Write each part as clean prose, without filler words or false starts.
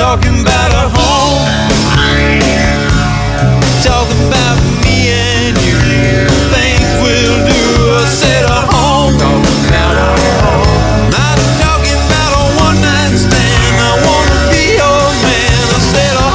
talking about a home. Talking about me and you. Things we'll do. I said a home. Talking about a home. Not talking about a one-night stand. I wanna be your man. I said a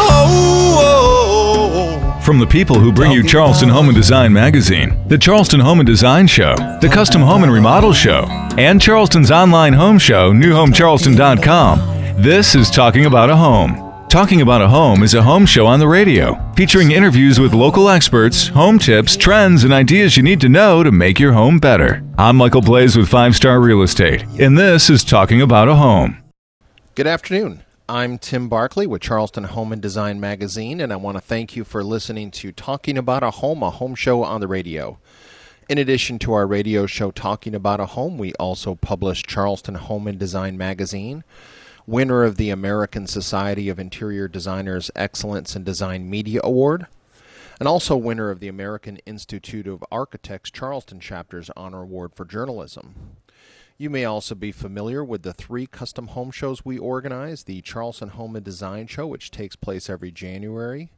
home. From the people who bring you Charleston Home and Design Magazine, the Charleston Home and Design Show, the Custom Home and Remodel Show, and Charleston's online home show, newhomecharleston.com. This is Talking About a Home. Talking About a Home is a home show on the radio, featuring interviews with local experts, home tips, trends, and ideas you need to know to make your home better. I'm Michael Blaze with 5 Star Real Estate, and this is Talking About a Home. Good afternoon. I'm Tim Barkley with Charleston Home and Design Magazine, and I want to thank you for listening to Talking About a home show on the radio. In addition to our radio show Talking About a Home, we also publish Charleston Home and Design Magazine, winner of the American Society of Interior Designers Excellence in Design Media Award, and also winner of the American Institute of Architects Charleston Chapter's Honor Award for Journalism. You may also be familiar with the 3 custom home shows we organize: the Charleston Home and Design Show, which takes place every January,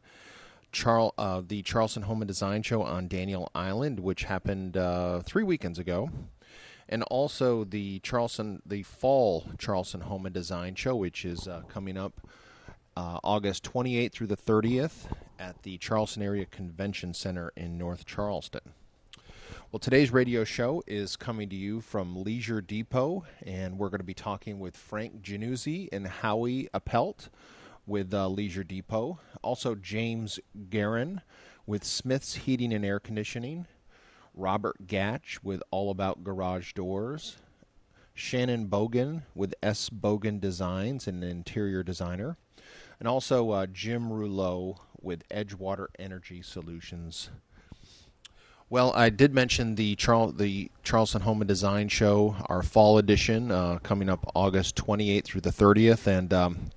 the Charleston Home and Design Show on Daniel Island, which happened 3 weekends ago, and also the Fall Charleston Home and Design Show, which is coming up August 28th through the 30th at the Charleston Area Convention Center in North Charleston. Well, today's radio show is coming to you from Leisure Depot, and we're going to be talking with Frank Januzzi and Howie Appelt with Leisure Depot. Also, James Guerin with Smith's Heating and Air Conditioning. Robert Gatch with All About Garage Doors. Shannon Bogan with S. Bogan Designs, an interior designer. And also Jim Rouleau with Edgewater Energy Solutions. Well, I did mention the Charleston Home and Design Show, our fall edition, coming up August 28th through the 30th, and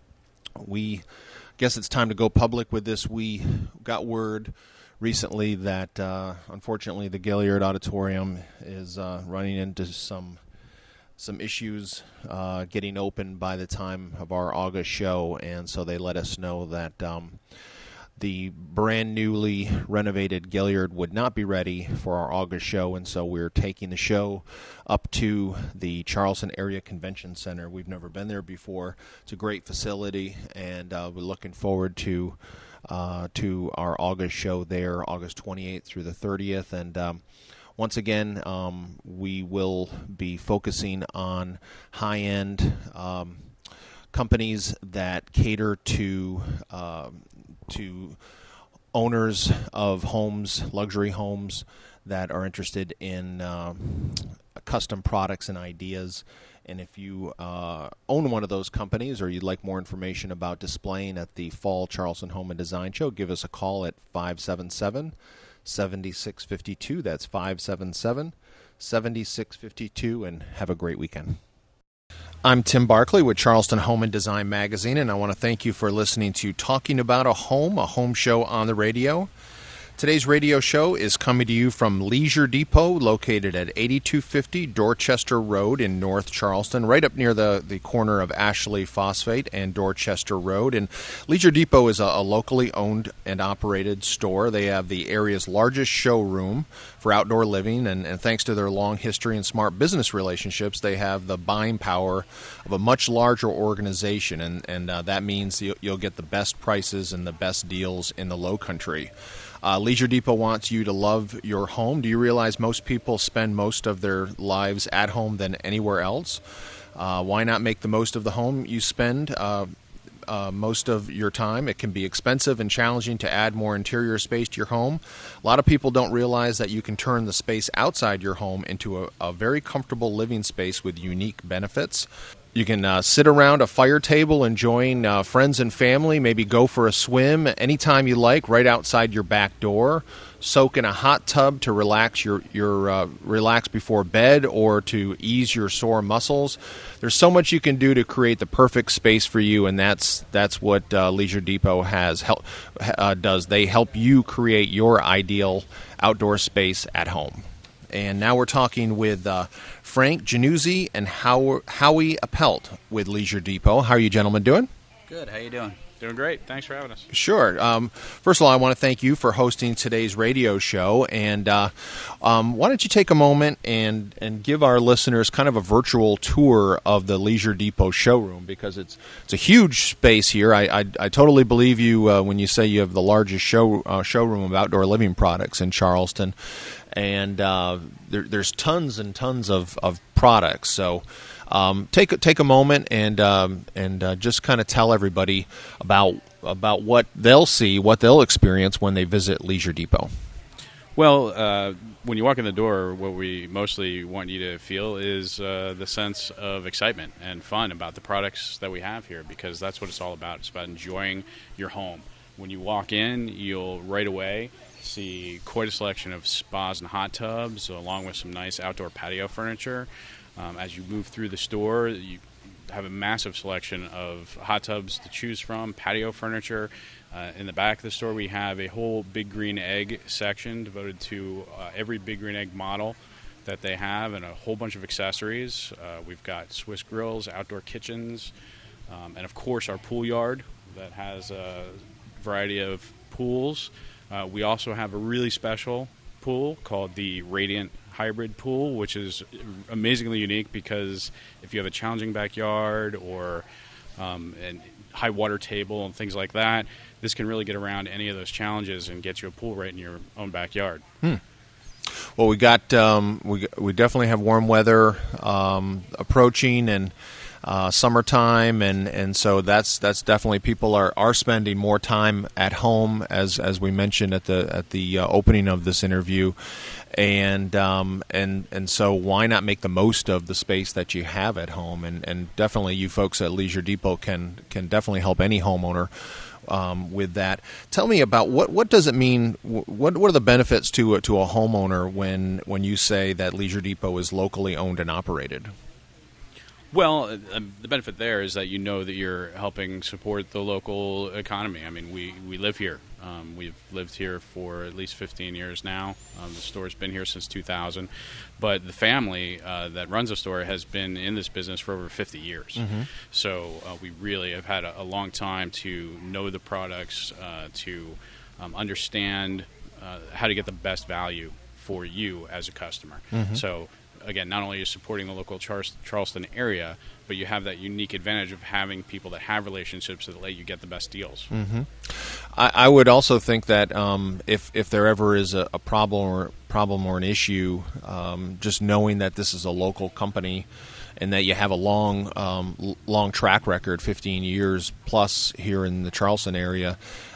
we guess it's time to go public with this. We got word recently that, unfortunately, the Gaillard Auditorium is running into some issues getting open by the time of our August show, and so they let us know that the brand newly renovated Gaillard would not be ready for our August show, and so we're taking the show up to the Charleston Area Convention Center. We've never been there before. It's a great facility, and we're looking forward to our August show there, August 28th through the 30th, and once again, we will be focusing on high-end companies that cater to owners of homes, luxury homes, that are interested in custom products and ideas. And if you own one of those companies, or you'd like more information about displaying at the Fall Charleston Home and Design Show, give us a call at 577-7652. That's 577-7652, and have a great weekend. I'm Tim Barkley with Charleston Home and Design Magazine, and I want to thank you for listening to Talking About a home show on the radio. Today's radio show is coming to you from Leisure Depot, located at 8250 Dorchester Road in North Charleston, right up near the corner of Ashley Phosphate and Dorchester Road. And Leisure Depot is a locally owned and operated store. They have the area's largest showroom for outdoor living, and thanks to their long history and smart business relationships, they have the buying power of a much larger organization, and that means you'll get the best prices and the best deals in the Low Country. Leisure Depot wants you to love your home. Do you realize most people spend most of their lives at home than anywhere else? Why not make the most of the home you spend most of your time? It can be expensive and challenging to add more interior space to your home. A lot of people don't realize that you can turn the space outside your home into a very comfortable living space with unique benefits. You can sit around a fire table enjoying friends and family, maybe go for a swim anytime you like right outside your back door, soak in a hot tub to relax relax before bed or to ease your sore muscles. There's so much you can do to create the perfect space for you, and that's what Leisure Depot does. They help you create your ideal outdoor space at home. And now we're talking with Frank Januzzi and Howie Appelt with Leisure Depot. How are you gentlemen doing? Good. How you doing? Doing great. Thanks for having us. Sure. First of all, I want to thank you for hosting today's radio show. And why don't you take a moment and give our listeners kind of a virtual tour of the Leisure Depot showroom, because it's a huge space here. I totally believe you when you say you have the largest showroom of outdoor living products in Charleston. And there's tons and tons of products. So take a moment and just kind of tell everybody about what they'll see, what they'll experience when they visit Leisure Depot. Well, when you walk in the door, what we mostly want you to feel is the sense of excitement and fun about the products that we have here, because that's what it's all about. It's about enjoying your home. When you walk in, you'll right away see quite a selection of spas and hot tubs, along with some nice outdoor patio furniture. As you move through the store, you have a massive selection of hot tubs to choose from, patio furniture. In the back of the store, we have a whole Big Green Egg section devoted to every Big Green Egg model that they have, and a whole bunch of accessories. We've got Swiss grills, outdoor kitchens, and of course our pool yard that has a variety of pools. We also have a really special pool called the Radiant Hybrid Pool, which is amazingly unique because if you have a challenging backyard or a high water table and things like that, this can really get around any of those challenges and get you a pool right in your own backyard. Well, we got we definitely have warm weather approaching, and summertime, and so that's definitely, people are spending more time at home, as we mentioned at the opening of this interview, and so why not make the most of the space that you have at home, and definitely you folks at Leisure Depot can definitely help any homeowner with that. Tell me about what does it mean? What are the benefits to a homeowner when you say that Leisure Depot is locally owned and operated? Well, the benefit there is that you know that you're helping support the local economy. I mean, we live here. We've lived here for at least 15 years now. The store's been here since 2000. But the family that runs the store has been in this business for over 50 years. Mm-hmm. So we really have had a long time to know the products, to understand how to get the best value for you as a customer. Mm-hmm. So again, not only are you supporting the local Charleston area, but you have that unique advantage of having people that have relationships that let you get the best deals. Mm-hmm. I would also think that if there ever is a problem or an issue, just knowing that this is a local company and that you have a long track record, 15 years plus here in the Charleston area,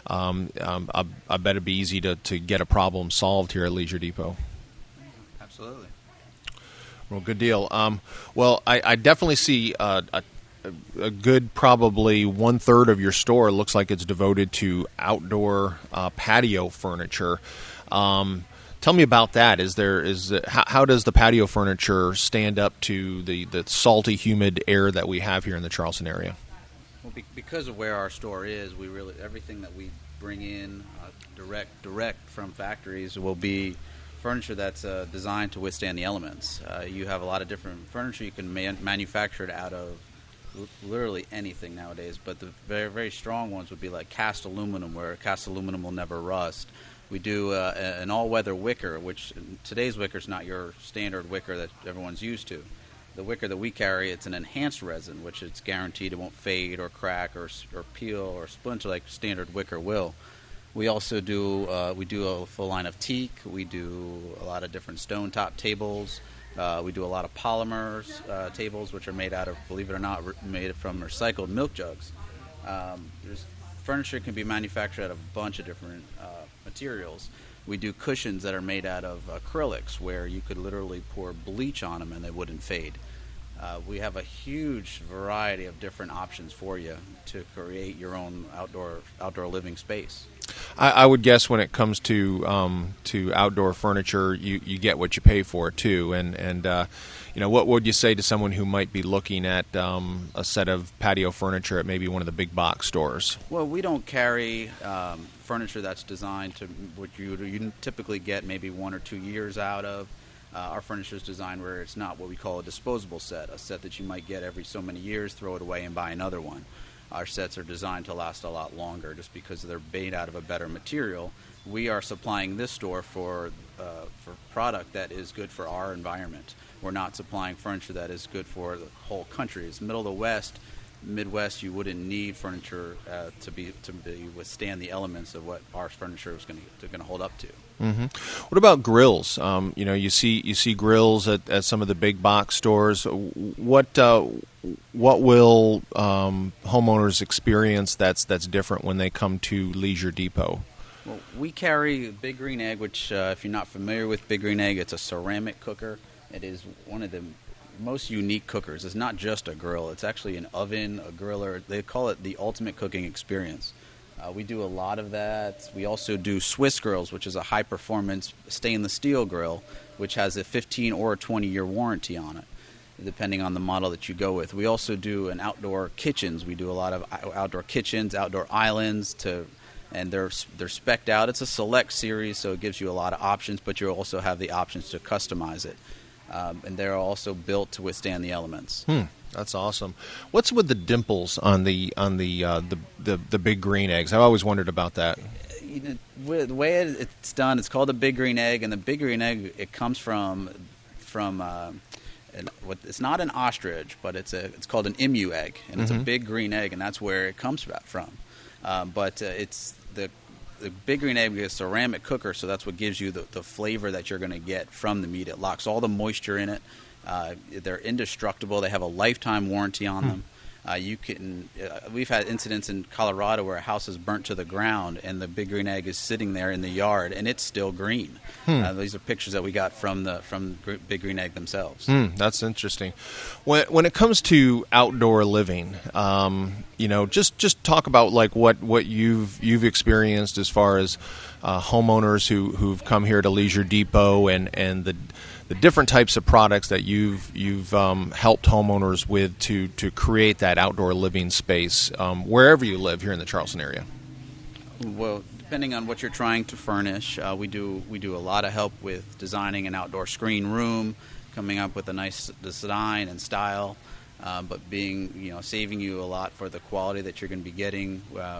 I bet it'd be easy to get a problem solved here at Leisure Depot. Absolutely. Well, good deal. Well, I definitely see a good, probably 1/3 of your store looks like it's devoted to outdoor patio furniture. Tell me about that. How does the patio furniture stand up to the salty, humid air that we have here in the Charleston area? Well, because of where our store is, we really everything that we bring in direct from factories will be furniture that's designed to withstand the elements. You have a lot of different furniture you can manufacture it out of literally anything nowadays, but the very, very strong ones would be like cast aluminum, where cast aluminum will never rust. We do an all-weather wicker, which today's wicker is not your standard wicker that everyone's used to. The wicker that we carry, it's an enhanced resin, which it's guaranteed it won't fade or crack or peel or splinter like standard wicker will. We also do a full line of teak. We do a lot of different stone top tables. We do a lot of polymers tables, which are made out of, believe it or not, made from recycled milk jugs. Furniture can be manufactured out of a bunch of different materials. We do cushions that are made out of acrylics, where you could literally pour bleach on them and they wouldn't fade. We have a huge variety of different options for you to create your own outdoor living space. I would guess when it comes to outdoor furniture, you get what you pay for too. And what would you say to someone who might be looking at a set of patio furniture at maybe one of the big box stores? Well, we don't carry furniture that's designed to what you typically get maybe 1 or 2 years out of. Our furniture is designed where it's not what we call a disposable set, a set that you might get every so many years, throw it away, and buy another one. our sets are designed to last a lot longer just because they're made out of a better material. We are supplying this store for product that is good for our environment. We're not supplying furniture that is good for the whole country. It's middle of the West, Midwest. You wouldn't need furniture to withstand the elements of what our furniture is going to hold up to. Mm-hmm. What about grills? You see grills at some of the big box stores. What will homeowners experience that's different when they come to Leisure Depot? Well, we carry Big Green Egg, which if you're not familiar with Big Green Egg, it's a ceramic cooker. It is one of the most unique cookers. It's not just a grill. It's actually an oven, a griller. They call it the ultimate cooking experience. We do a lot of that. We also do Swiss grills, which is a high-performance stainless steel grill, which has a 15 or 20-year warranty on it, depending on the model that you go with. We also do an outdoor kitchens. We do a lot of outdoor kitchens, outdoor islands, and they're spec'd out. It's a select series, so it gives you a lot of options, but you also have the options to customize it. And they're also built to withstand the elements. That's awesome. What's with the dimples on the Big Green Eggs? I've always wondered about that. The way it's done, it's called a Big Green Egg, and the Big Green Egg, it comes from it's not an ostrich, but it's called an emu egg, and it's a big green egg, and that's where it comes from. But it's the Big Green Egg is a ceramic cooker, so that's what gives you the flavor that you're going to get from the meat. It locks all the moisture in it. They're indestructible. They have a lifetime warranty on them. We've had incidents in Colorado where a house is burnt to the ground and the Big Green Egg is sitting there in the yard and it's still green. These are pictures that we got from Big Green Egg themselves. That's interesting. When it comes to outdoor living, just talk about like what you've experienced as far as homeowners who've come here to Leisure Depot and the different types of products that you've helped homeowners with to create that outdoor living space wherever you live here in the Charleston area. Well, depending on what you're trying to furnish, we do a lot of help with designing an outdoor screen room, coming up with a nice design and style, but saving you a lot for the quality that you're going to be getting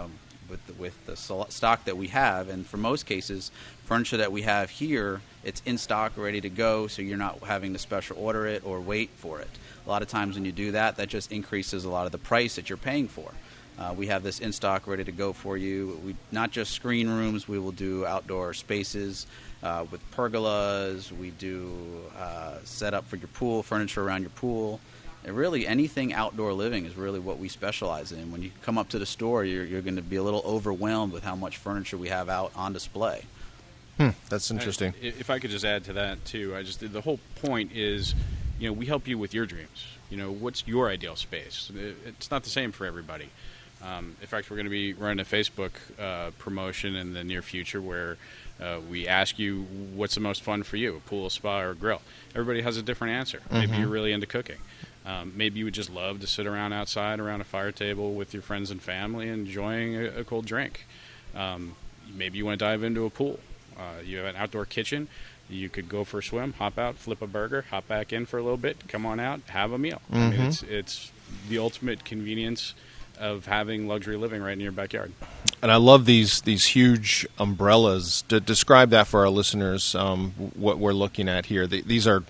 with the stock that we have. And for most cases, furniture that we have here, it's in stock, ready to go, so you're not having to special order it or wait for it. A lot of times when you do that, that just increases a lot of the price that you're paying for. We have this in stock, ready to go for you. We not just screen rooms, we will do outdoor spaces with pergolas. We do set up for your pool, furniture around your pool. And really, anything outdoor living is really what we specialize in. When you come up to the store, you're going to be a little overwhelmed with how much furniture we have out on display. That's interesting. If I could just add to that too, the whole point is, we help you with your dreams. What's your ideal space? It's not the same for everybody. In fact, we're going to be running a Facebook promotion in the near future where we ask you what's the most fun for you, a pool, a spa, or a grill. Everybody has a different answer. Maybe you're really into cooking. Maybe you would just love to sit around outside around a fire table with your friends and family enjoying a cold drink. Maybe you want to dive into a pool. You have an outdoor kitchen. You could go for a swim, hop out, flip a burger, hop back in for a little bit, come on out, have a meal. I mean, it's the ultimate convenience of having luxury living right in your backyard. And I love these huge umbrellas. To describe that for our listeners, what we're looking at here. These are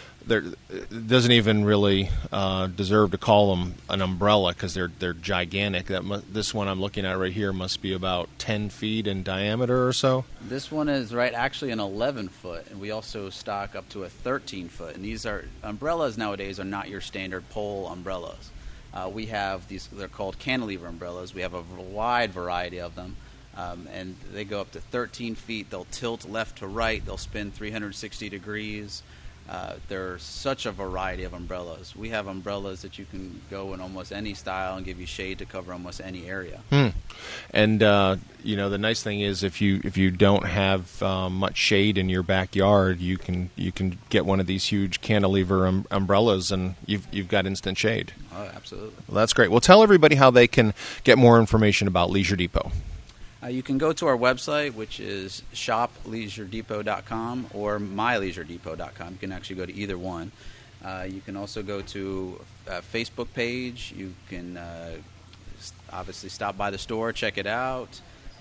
doesn't even really deserve to call them an umbrella because they're gigantic. This one I'm looking at right here must be about 10 feet in diameter or so. This one is actually an 11-foot, and we also stock up to a 13-foot. And these umbrellas nowadays are not your standard pole umbrellas. We have these; they're called cantilever umbrellas. We have a wide variety of them, and they go up to 13 feet. They'll tilt left to right. They'll spin 360 degrees. There's such a variety of umbrellas. We have umbrellas that you can go in almost any style and give you shade to cover almost any area. And the nice thing is if you don't have much shade in your backyard, you can get one of these huge cantilever umbrellas and you've got instant shade. Oh, absolutely. Well, that's great. Well, tell everybody how they can get more information about Leisure Depot. You can go to our website, which is shopleisuredepot.com or myleisuredepot.com. You can actually go to either one. You can also go to a Facebook page. You can obviously stop by the store, check it out.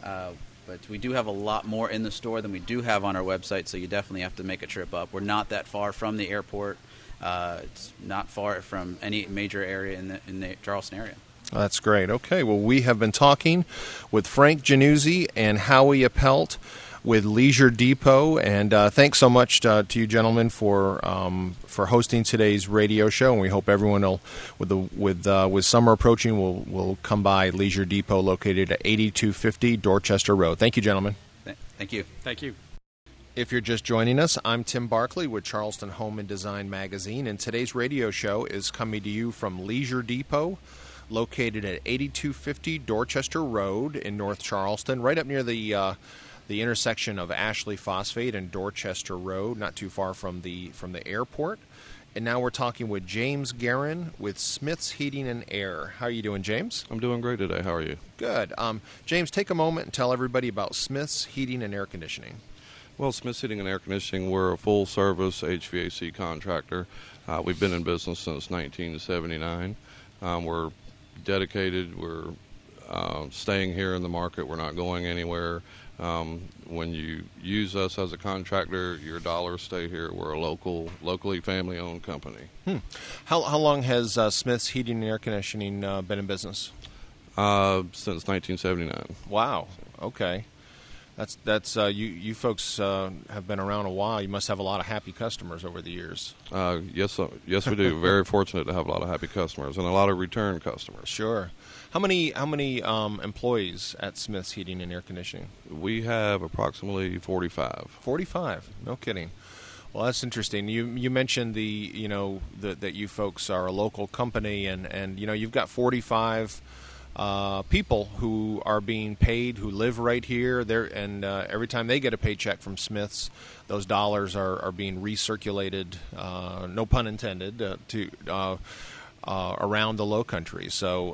But we do have a lot more in the store than we do have on our website, so you definitely have to make a trip up. We're not that far from the airport. It's not far from any major area in the Charleston area. That's great. Okay, well, we have been talking with Frank Januzzi and Howie Appelt with Leisure Depot, and thanks so much to you gentlemen for hosting today's radio show. And we hope everyone will, with summer approaching, will come by Leisure Depot, located at 8250 Dorchester Road. Thank you, gentlemen. Thank you. Thank you. If you're just joining us, I'm Tim Barkley with Charleston Home and Design Magazine, and today's radio show is coming to you from Leisure Depot, located at 8250 Dorchester Road in North Charleston, right up near the intersection of Ashley Phosphate and Dorchester Road, not too far from the airport. And now we're talking with James Guerin with Smith's Heating and Air. How are you doing, James? I'm doing great today. How are you? Good. James, take a moment and tell everybody about Smith's Heating and Air Conditioning. Well, Smith's Heating and Air Conditioning, we're a full-service HVAC contractor. We've been in business since 1979. We're dedicated. We're staying here in the market. We're not going anywhere. When you use us as a contractor, your dollars stay here. We're a locally family-owned company. How long has Smith's Heating and Air Conditioning been in business? Since 1979. Wow. Okay. That's you folks have been around a while. You must have a lot of happy customers over the years. Yes, we do. Very fortunate to have a lot of happy customers and a lot of return customers. Sure. How many employees at Smith's Heating and Air Conditioning? We have approximately 45. 45. No kidding. Well, that's interesting. You mentioned that you folks are a local company, and you've got 45 people who are being paid, who live right here. And every time they get a paycheck from Smith's, those dollars are being recirculated, no pun intended, to around the Low Country. So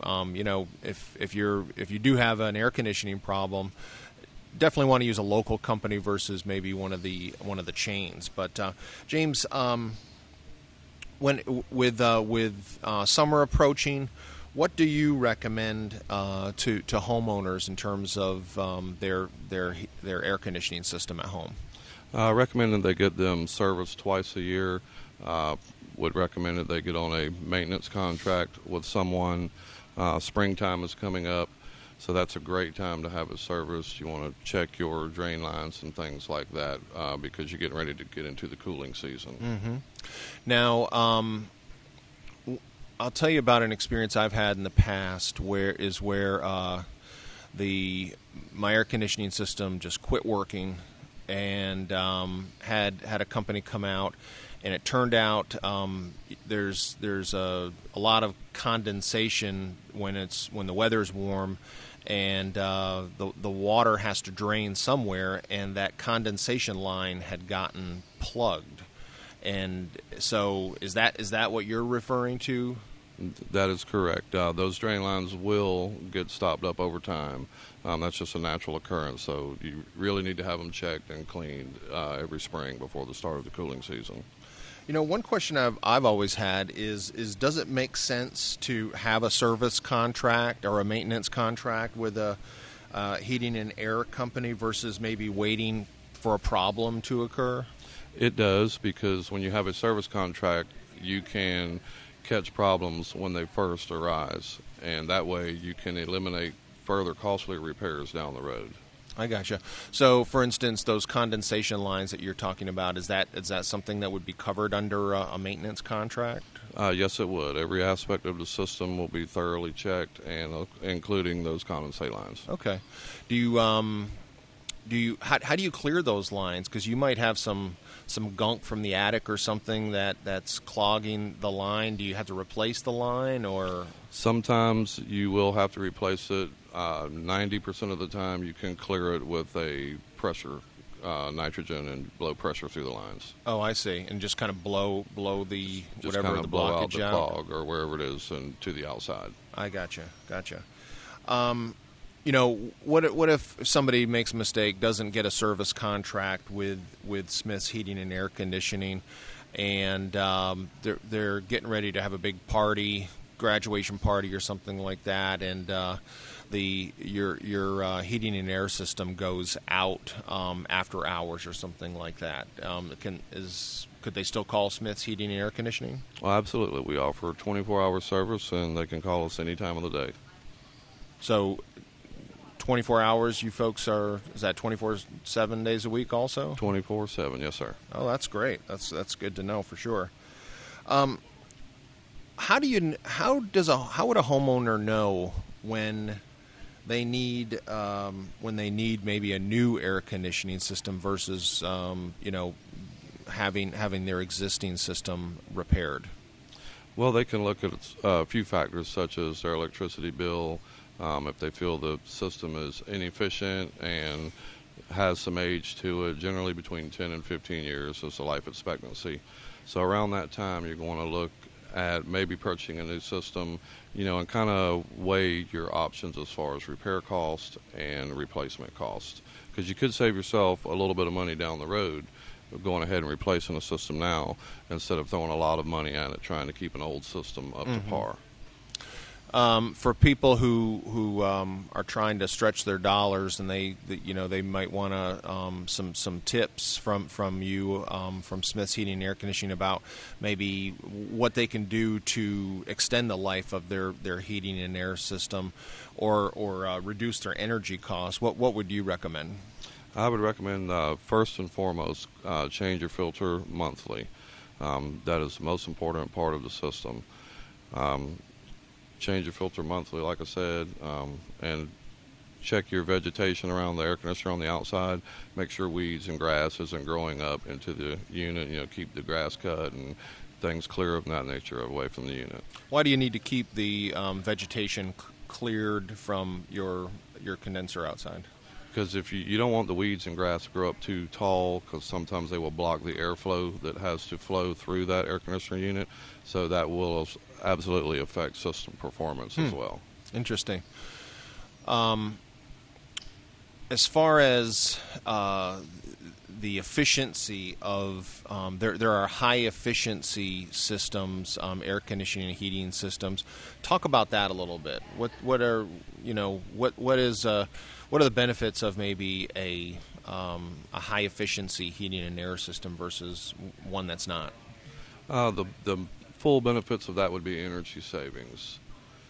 if you do have an air conditioning problem, definitely want to use a local company versus maybe one of the chains. But James, with summer approaching, what do you recommend to homeowners in terms of their air conditioning system at home? I recommend that they get them serviced twice a year. Would recommend that they get on a maintenance contract with someone. Springtime is coming up, so that's a great time to have it serviced. You want to check your drain lines and things like that because you're getting ready to get into the cooling season. Mm-hmm. Now, I'll tell you about an experience I've had in the past where my air conditioning system just quit working, and had a company come out, and it turned out there's a lot of condensation when the weather's warm, and the water has to drain somewhere, and that condensation line had gotten plugged. And so is that what you're referring to? That is correct. Those drain lines will get stopped up over time. That's just a natural occurrence, so you really need to have them checked and cleaned every spring before the start of the cooling season. One question I've always had is does it make sense to have a service contract or a maintenance contract with a heating and air company versus maybe waiting for a problem to occur? It does, because when you have a service contract, you can catch problems when they first arise, and that way you can eliminate further costly repairs down the road. I gotcha. So, for instance, those condensation lines that you're talking about, is that something that would be covered under a maintenance contract? Yes, it would. Every aspect of the system will be thoroughly checked, and including those condensate lines. Okay. How do you clear those lines? Because you might have some gunk from the attic or something that's clogging the line. Do you have to replace the line, or? Sometimes you will have to replace it. 90% of the time you can clear it with a pressure, nitrogen, and blow pressure through the lines. Oh, I see. And just kind of blow the just whatever kind of the blow out blockage the out? clog or wherever it is and to the outside. I gotcha. What if somebody makes a mistake, doesn't get a service contract with Smith's Heating and Air Conditioning, and they're getting ready to have a big party graduation party or something like that, and your heating and air system goes out after hours or something like that. Could they still call Smith's Heating and Air Conditioning? Well, absolutely. We offer 24-hour service, and they can call us any time of the day. So 24 hours, you folks is that 7 days a week also? 24/7, yes, sir. Oh, that's great. That's good to know for sure. How would a homeowner know when they need maybe a new air conditioning system versus having their existing system repaired? Well, they can look at a few factors such as their electricity bill, if they feel the system is inefficient and has some age to it. Generally between 10 and 15 years is the life expectancy. So around that time, you're going to look at maybe purchasing a new system, and kind of weigh your options as far as repair cost and replacement cost. Because you could save yourself a little bit of money down the road going ahead and replacing a system now instead of throwing a lot of money at it trying to keep an old system up to par. For people who are trying to stretch their dollars, and they might want some tips from you from Smith's Heating and Air Conditioning about maybe what they can do to extend the life of their heating and air system, or reduce their energy costs. What would you recommend? I would recommend first and foremost change your filter monthly. That is the most important part of the system. Change your filter monthly, like I said, and check your vegetation around the air conditioner on the outside. Make sure weeds and grass isn't growing up into the unit. Keep the grass cut and things clear of that nature away from the unit. Why do you need to keep the vegetation cleared from your condenser outside? Because if you don't want the weeds and grass to grow up too tall, because sometimes they will block the airflow that has to flow through that air conditioner unit, so that will absolutely affect system performance as well. Interesting. As far as the efficiency of there are high efficiency systems, air conditioning and heating systems. Talk about that a little bit. What are the benefits of maybe a high efficiency heating and air system versus one that's not? The full benefits of that would be energy savings.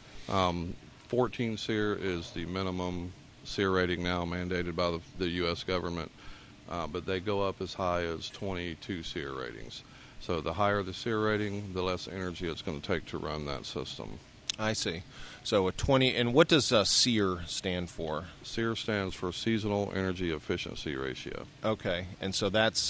14 SEER is the minimum SEER rating now mandated by the U.S. government, but they go up as high as 22 SEER ratings. So the higher the SEER rating, the less energy it's going to take to run that system. I see. So a 20, and what does SEER stand for? SEER stands for Seasonal Energy Efficiency Ratio. Okay, and so that's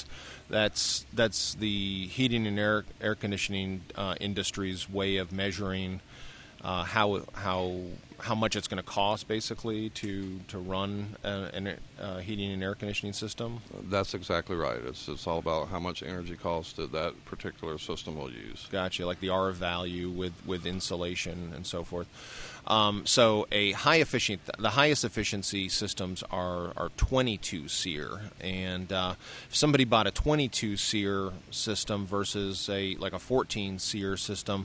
the heating and air conditioning industry's way of measuring how much it's going to cost basically to run a heating and air conditioning system. That's exactly right. It's all about how much energy cost that particular system will use. Gotcha, like the R value with insulation and so forth. So the highest efficiency systems are 22 SEER, and if somebody bought a 22 SEER system versus a 14 SEER system,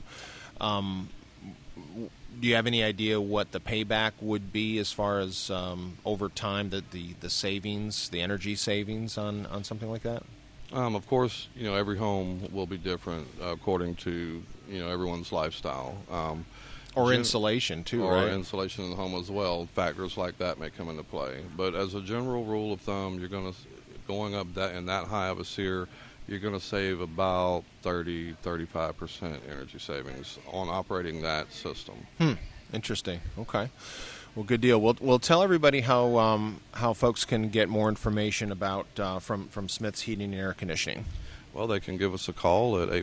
do you have any idea what the payback would be as far as over time, the savings, the energy savings on something like that? Of course, every home will be different according to everyone's lifestyle. Or insulation too, or right? Or insulation in the home as well. Factors like that may come into play. But as a general rule of thumb, going up in that high of a SEER, you're going to save about 35% energy savings on operating that system. Interesting. Okay. Well, good deal. We'll tell everybody how folks can get more information about from Smith's Heating and Air Conditioning. Well, they can give us a call at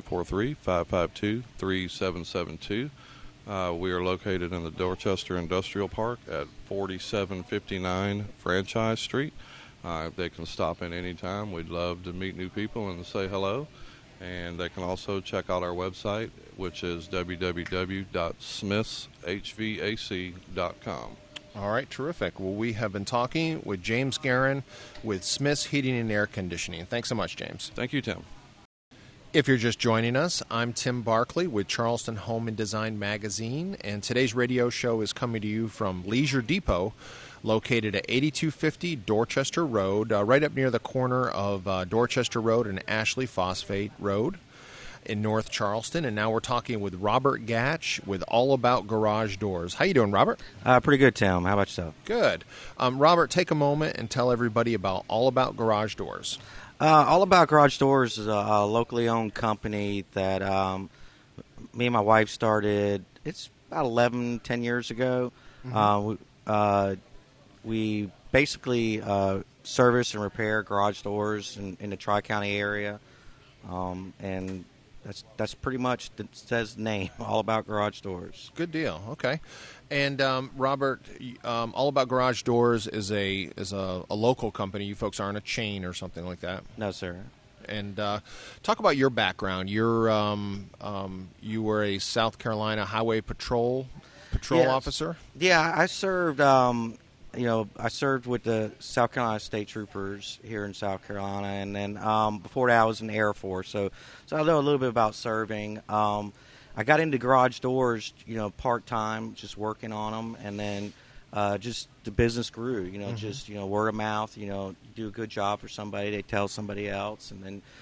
843-552-3772. We are located in the Dorchester Industrial Park at 4759 Franchise Street. They can stop in any time. We'd love to meet new people and say hello. And they can also check out our website, which is www.smithshvac.com. All right, terrific. Well, we have been talking with James Guerin with Smith's Heating and Air Conditioning. Thanks so much, James. Thank you, Tim. If you're just joining us, I'm Tim Barkley with Charleston Home and Design Magazine, and today's radio show is coming to you from Leisure Depot, located at 8250 Dorchester Road, right up near the corner of Dorchester Road and Ashley Phosphate Road in North Charleston. And now we're talking with Robert Gatch with All About Garage Doors. How you doing, Robert? Pretty good, Tim. How about yourself? Good. Robert, take a moment and tell everybody about All About Garage Doors. All About Garage Doors is a locally owned company that me and my wife started. It's about 10 years ago. Mm-hmm. We basically service and repair garage doors in the Tri-County area, and that's pretty much says the name, All About Garage Doors. Good deal. Okay. And Robert, All About Garage Doors is a local company. You folks aren't a chain or something like that. No, sir. And talk about your background. You were a South Carolina Highway Patrol Yes. officer. Yeah, I served. I served with the South Carolina State Troopers here in South Carolina, and then before that, I was in the Air Force. So I know a little bit about serving. I got into garage doors, part-time, just working on them, and then just the business grew, Mm-hmm. just, word of mouth, you do a good job for somebody, they tell somebody else, and then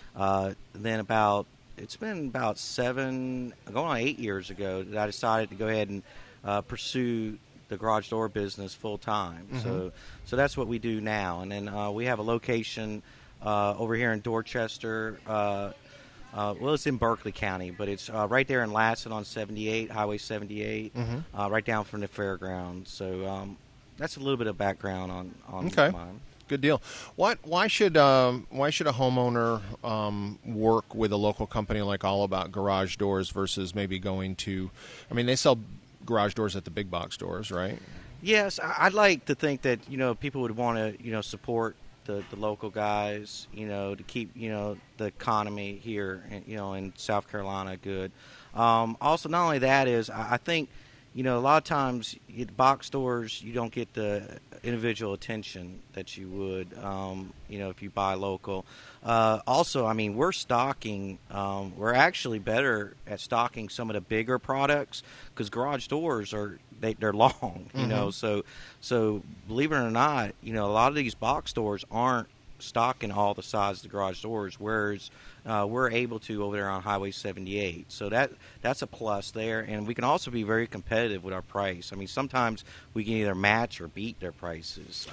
it's been about 7, going on 8 years ago that I decided to go ahead and pursue the garage door business full-time. Mm-hmm. So that's what we do now, and then we have a location over here in Dorchester. Well, it's in Berkeley County, but it's right there in Lassen on 78, Highway 78, Mm-hmm. right down from the fairgrounds. So that's a little bit of background on Okay. mine. Good deal. Why should a homeowner work with a local company like All About Garage Doors versus maybe going to? I mean, they sell garage doors at the big box stores, right? Yes, I'd like to think that people would want to support the local guys, to keep the economy here in South Carolina good. Also, not only that is I think a lot of times at box stores you don't get the individual attention that you would if you buy local. Also, I mean, we're stocking. We're actually better at stocking some of the bigger products because garage doors they're long, Mm-hmm. So believe it or not, a lot of these box stores aren't stocking all the sizes of the garage doors, whereas we're able to over there on Highway 78. So that's a plus there, and we can also be very competitive with our price. I mean, sometimes we can either match or beat their prices.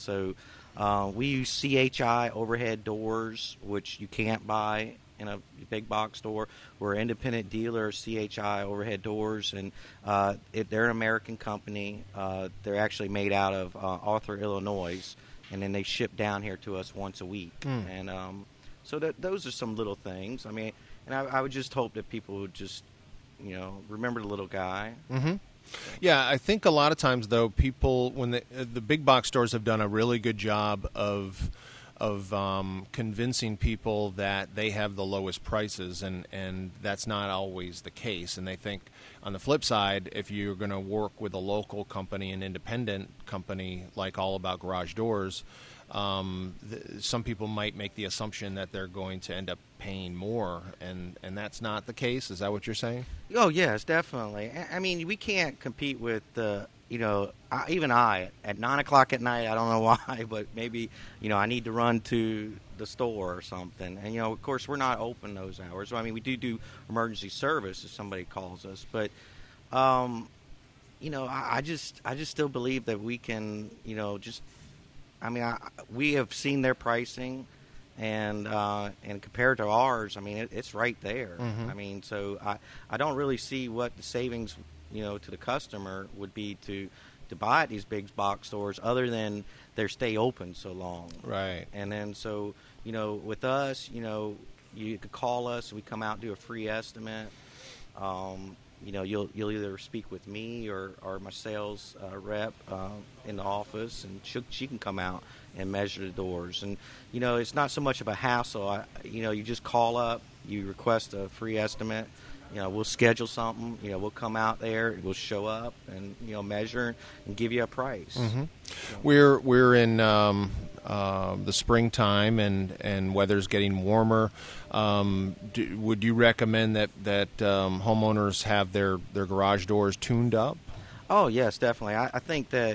We use CHI overhead doors, which you can't buy in a big box store. We're an independent dealer of CHI overhead doors, and they're an American company. They're actually made out of Arthur, Illinois, and then they ship down here to us once a week. And so those are some little things. I mean, and I would just hope that people would just, remember the little guy. Mm-hmm. Yeah, I think a lot of times though, people when the big box stores have done a really good job of convincing people that they have the lowest prices, and that's not always the case. And they think, on the flip side, if you're going to work with a local company, an independent company like All About Garage Doors, some people might make the assumption that they're going to end up paying more, and that's not the case. Is that what you're saying? Oh, yes, definitely. I mean, we can't compete with even at 9 o'clock at night, I don't know why, but maybe, I need to run to the store or something. And, of course, we're not open those hours. So, I mean, we do emergency service if somebody calls us. But, I just still believe that we can, we have seen their pricing. And compared to ours, I mean, it's right there. Mm-hmm. I mean, so I don't really see what the savings, to the customer would be to buy at these big box stores other than they stay open so long. Right. And then so, with us, you could call us. We come out and do a free estimate. You'll either speak with me or my sales rep in the office, and she can come out and measure the doors. And it's not so much of a hassle. You just call up, you request a free estimate. We'll schedule something. We'll come out there. We'll show up and measure and give you a price. Mm-hmm. We're in the springtime and weather's getting warmer, would you recommend that homeowners have their garage doors tuned up? Oh, yes, definitely. I think that,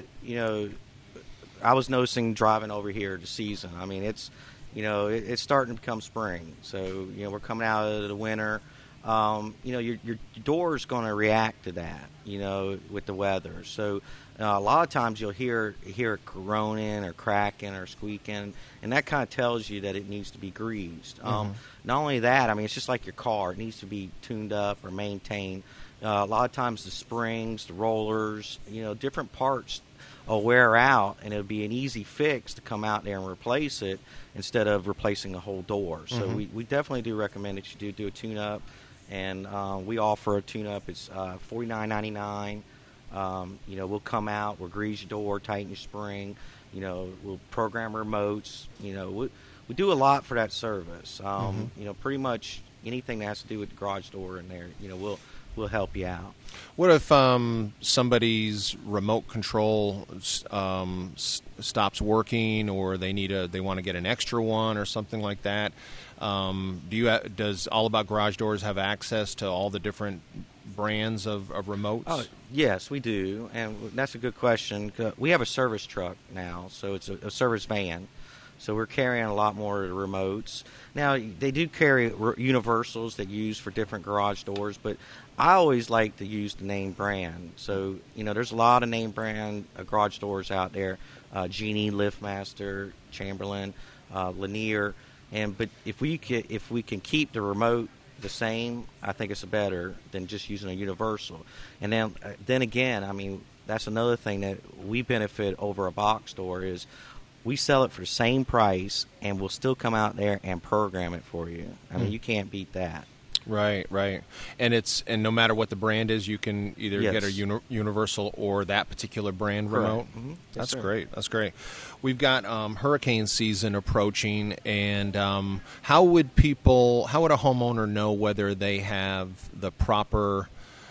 I was noticing driving over here this season. I mean, it's starting to become spring. So, we're coming out of the winter. Your door's going to react to that, with the weather. So a lot of times you'll hear it groaning or cracking or squeaking, and that kind of tells you that it needs to be greased. Not only that, I mean, it's just like your car. It needs to be tuned up or maintained. A lot of times the springs, the rollers, different parts will wear out, and it'll be an easy fix to come out there and replace it instead of replacing the whole door. So we definitely do recommend that you do a tune-up, and we offer a tune-up. It's $49.99. We'll come out, we'll grease your door, tighten your spring, we'll program remotes. We do a lot for that service. Pretty much anything that has to do with the garage door in there, we'll help you out. What if somebody's remote control stops working, or they want to get an extra one or something like that? Does All About Garage Doors have access to all the different brands of remotes? Oh, yes, we do, and that's a good question. We have a service truck now, so it's a service van. So we're carrying a lot more of the remotes. Now, they do carry universals that you use for different garage doors, but I always like to use the name brand. So, there's a lot of name brand garage doors out there, Genie, LiftMaster, Chamberlain, Lanier. But if we can keep the remote the same, I think it's better than just using a universal. And then again, I mean, that's another thing that we benefit over a box store is we sell it for the same price, and we'll still come out there and program it for you. I mean, you can't beat that. Right. And no matter what the brand is, you can either get a universal or that particular brand remote. Mm-hmm. That's great. We've got hurricane season approaching, and how would a homeowner know whether they have the proper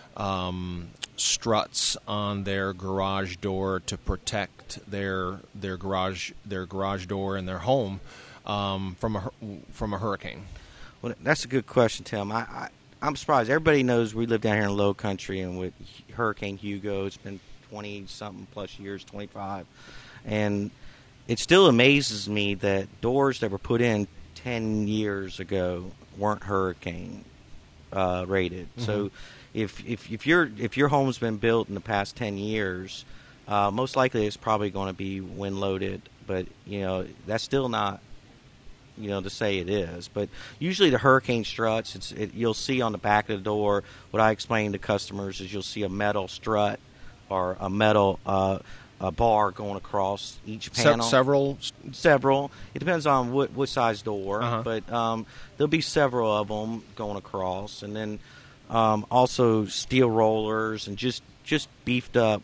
struts on their garage door to protect their garage door and their home from a hurricane? Well, that's a good question, Tim. I'm surprised. Everybody knows we live down here in the low country, and with Hurricane Hugo, it's been 20-something plus years, 25. And it still amazes me that doors that were put in 10 years ago weren't hurricane rated. Mm-hmm. So if your home's been built in the past 10 years, most likely it's probably going to be wind loaded. But that's still not to say it is. But usually the hurricane struts, you'll see on the back of the door. What I explain to customers is you'll see a metal strut or a metal a bar going across each panel. Several. It depends on what size door, but there'll be several of them going across, and then also steel rollers and just beefed up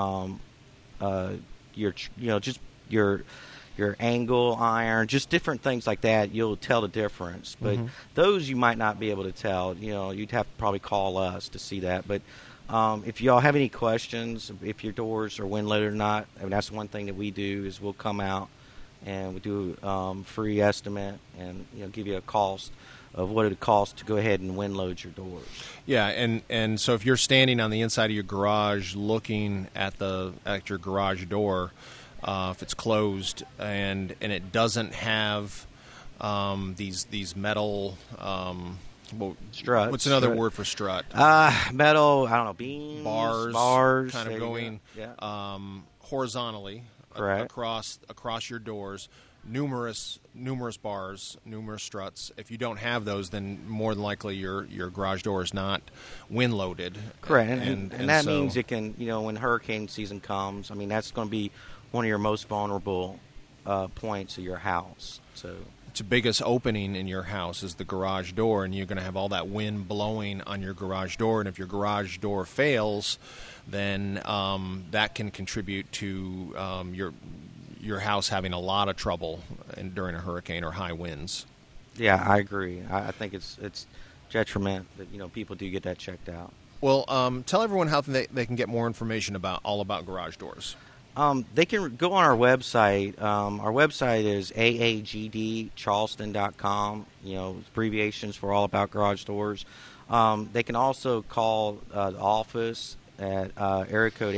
your angle iron, just different things like that. You'll tell the difference, but those you might not be able to tell. You'd have to probably call us to see that, but. If y'all have any questions, if your doors are wind loaded or not, I mean, that's one thing that we do is we'll come out and we do free estimate and give you a cost of what it would cost to go ahead and wind load your doors. Yeah, and so if you're standing on the inside of your garage looking at your garage door, if it's closed and it doesn't have these metal. Struts. What's another word for strut? Metal, I don't know, beams, bars kind of going horizontally across your doors. Numerous bars, numerous struts. If you don't have those, then more than likely your garage door is not wind loaded. Correct, and that means it can, when hurricane season comes, I mean, that's going to be one of your most vulnerable points of your house. So. The biggest opening in your house is the garage door, and you're going to have all that wind blowing on your garage door. And if your garage door fails, then that can contribute to your house having a lot of trouble during a hurricane or high winds. Yeah, I agree. I think it's detriment that people do get that checked out. Well, tell everyone how they can get more information about All About Garage Doors. They can go on our website. Our website is aagdcharleston.com. Abbreviations for All About Garage Doors. They can also call the office at area code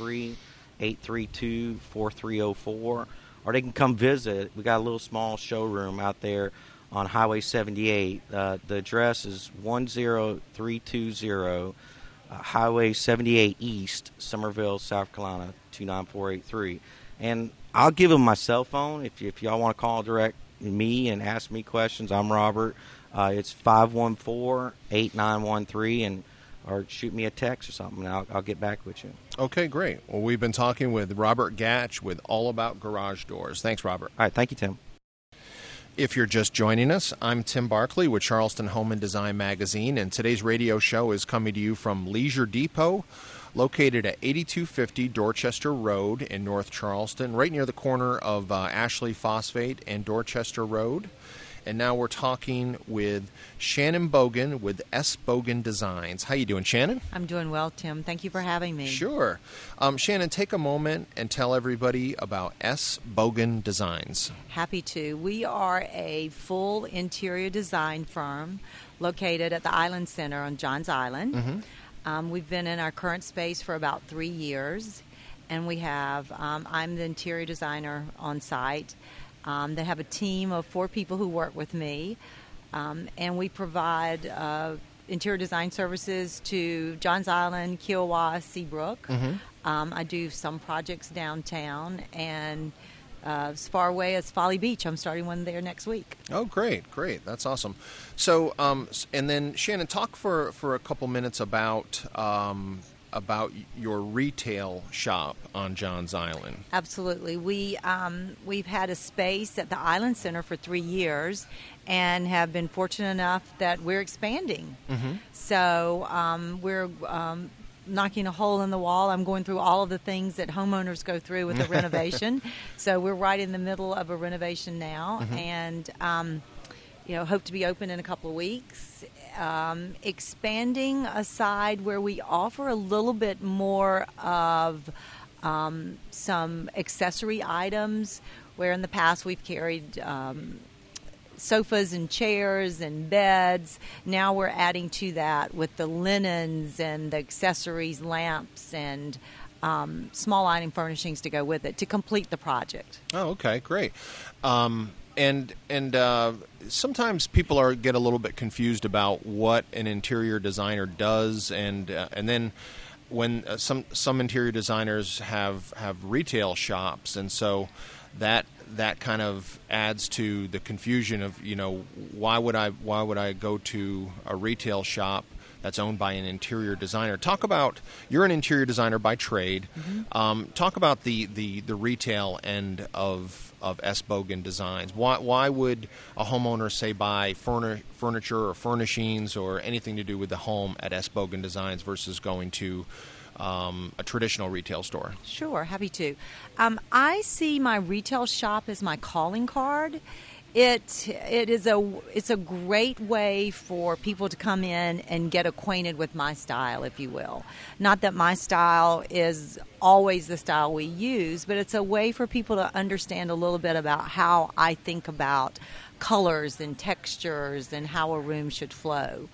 843-832-4304, or they can come visit. We got a little small showroom out there on Highway 78. The address is 10320 Highway 78 East, Summerville, South Carolina, 29483. And I'll give them my cell phone if y'all want to call direct me and ask me questions. I'm Robert. It's 514-8913, or shoot me a text or something, and I'll get back with you. Okay, great. Well, we've been talking with Robert Gatch with All About Garage Doors. Thanks, Robert. All right, thank you, Tim. If you're just joining us, I'm Tim Barkley with Charleston Home and Design Magazine, and today's radio show is coming to you from Leisure Depot, located at 8250 Dorchester Road in North Charleston, right near the corner of Ashley Phosphate and Dorchester Road. And now we're talking with Shannon Bogan with S. Bogan Designs. How you doing, Shannon? I'm doing well, Tim. Thank you for having me. Sure. Shannon, take a moment and tell everybody about S. Bogan Designs. Happy to. We are a full interior design firm located at the Island Center on Johns Island. Mm-hmm. We've been in our current space for about 3 years, and we have, I'm the interior designer on site. They have a team of 4 people who work with me, and we provide interior design services to Johns Island, Kiowa, Seabrook. Mm-hmm. I do some projects downtown, and as far away as Folly Beach. I'm starting one there next week. Oh, great. That's awesome. So, and then, Shannon, talk for a couple minutes about your retail shop on Johns Island. Absolutely. We've had a space at the Island Center for 3 years and have been fortunate enough that we're expanding. Mm-hmm. So we're knocking a hole in the wall. I'm going through all of the things that homeowners go through with a renovation. So we're right in the middle of a renovation now, mm-hmm. and hope to be open in a couple of weeks. Expanding aside where we offer a little bit more of some accessory items, where in the past we've carried sofas and chairs and beds. Now we're adding to that with the linens and the accessories, lamps, and small item furnishings to go with it to complete the project. Oh, okay, great. And sometimes people get a little bit confused about what an interior designer does, and then when some interior designers have retail shops, and so that kind of adds to the confusion of why would I go to a retail shop that's owned by an interior designer. Talk about, you're an interior designer by trade. Mm-hmm. Talk about the retail end of S. Bogan Designs. Why would a homeowner, say, buy furniture or furnishings or anything to do with the home at S. Bogan Designs versus going to a traditional retail store? Sure, happy to. I see my retail shop as my calling card. It's a great way for people to come in and get acquainted with my style, if you will. Not that my style is always the style we use, but it's a way for people to understand a little bit about how I think about colors and textures and how a room should flow.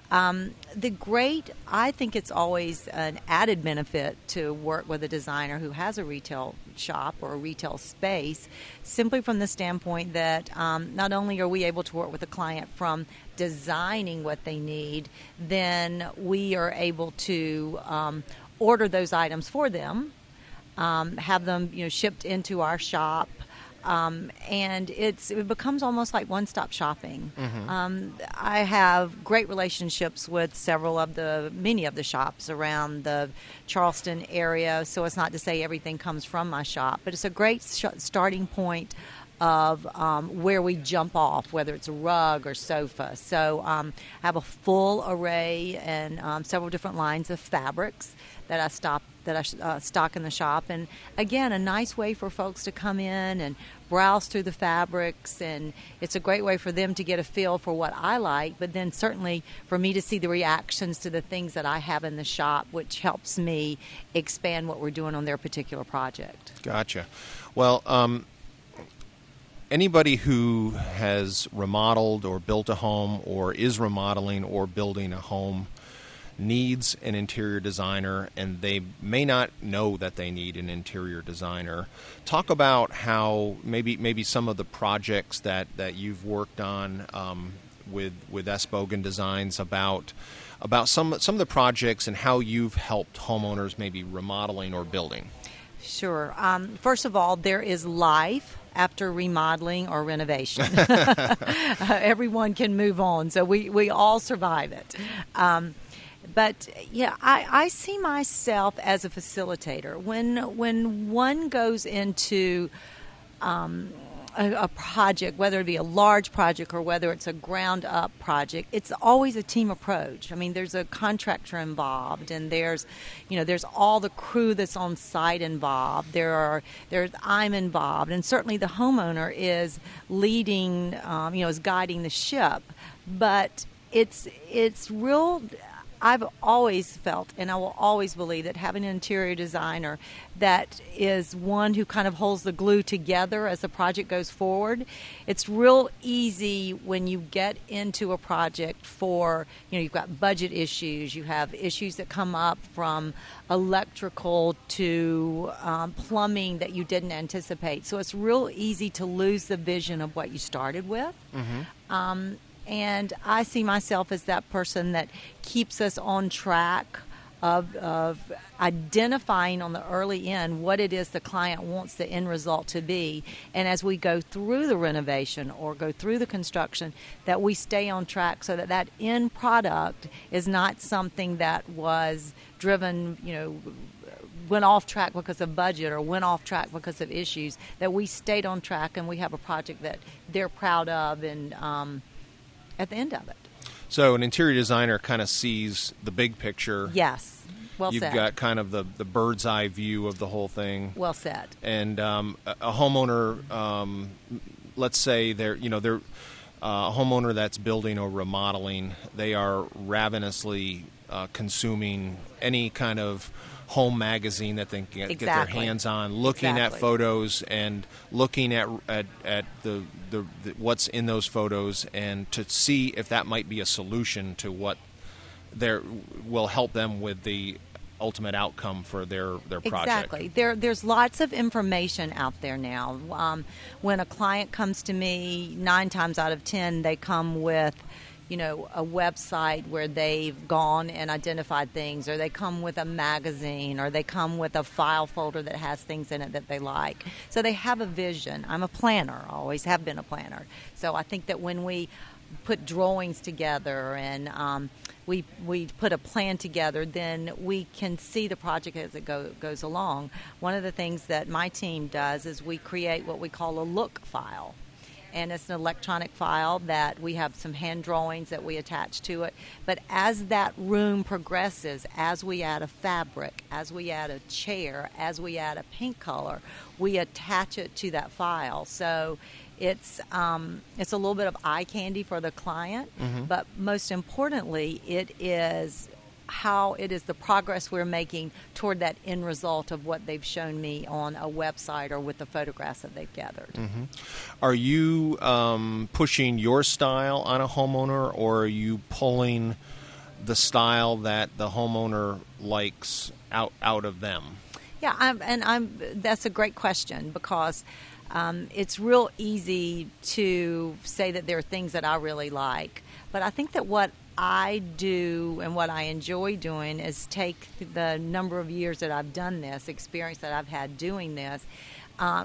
I think it's always an added benefit to work with a designer who has a retail shop or a retail space, simply from the standpoint that not only are we able to work with a client from designing what they need, then we are able to order those items for them, have them shipped into our shop. And it becomes almost like one-stop shopping. Mm-hmm. I have great relationships with many of the shops around the Charleston area, so it's not to say everything comes from my shop, but it's a great starting point of where we jump off, whether it's a rug or sofa. So I have a full array and several different lines of fabrics that I stock in the shop. And again, a nice way for folks to come in and browse through the fabrics, and it's a great way for them to get a feel for what I like, but then certainly for me to see the reactions to the things that I have in the shop, which helps me expand what we're doing on their particular project. Gotcha. Well, anybody who has remodeled or built a home or is remodeling or building a home needs an interior designer, and they may not know that they need an interior designer. Talk about how maybe some of the projects that you've worked on with S. Bogan Designs, about some of the projects and how you've helped homeowners maybe remodeling or building. Sure. First of all, there is life after remodeling or renovation. Everyone can move on, so we all survive it. But yeah, I see myself as a facilitator. When one goes into a project, whether it be a large project or whether it's a ground-up project, it's always a team approach. I mean, there's a contractor involved, and there's all the crew that's on site involved. I'm involved, and certainly the homeowner is leading, is guiding the ship. But it's real. I've always felt, and I will always believe, that having an interior designer that is one who kind of holds the glue together as the project goes forward. It's real easy when you get into a project for, you've got budget issues, you have issues that come up from electrical to plumbing that you didn't anticipate. So it's real easy to lose the vision of what you started with. Mm-hmm. And I see myself as that person that keeps us on track of identifying on the early end what it is the client wants the end result to be. And as we go through the renovation or go through the construction, that we stay on track so that end product is not something that was driven, went off track because of budget or went off track because of issues, that we stayed on track and we have a project that they're proud of and at the end of it. So an interior designer kind of sees the big picture. Yes. Well You've said. got kind of the bird's eye view of the whole thing. Well said. And a homeowner, let's say they're a homeowner that's building or remodeling, they are ravenously consuming any kind of home magazine that they can get their hands on, looking at photos and looking at the what's in those photos, and to see if that might be a solution to what will help them with the ultimate outcome for their project. Exactly. There's lots of information out there now. When a client comes to me, 9 times out of 10, they come with a website where they've gone and identified things, or they come with a magazine, or they come with a file folder that has things in it that they like. So they have a vision. I'm a planner, always have been a planner. So I think that when we put drawings together and we put a plan together, then we can see the project as it goes along. One of the things that my team does is we create what we call a look file. And it's an electronic file that we have some hand drawings that we attach to it. But as that room progresses, as we add a fabric, as we add a chair, as we add a paint color, we attach it to that file. So it's a little bit of eye candy for the client, mm-hmm. but most importantly, it is the progress we're making toward that end result of what they've shown me on a website or with the photographs that they've gathered. Mm-hmm. Are you pushing your style on a homeowner, or are you pulling the style that the homeowner likes out of them? Yeah, that's a great question, because it's real easy to say that there are things that I really like, but I think that what I do and what I enjoy doing is take the number of years that I've done this, experience that I've had doing this. A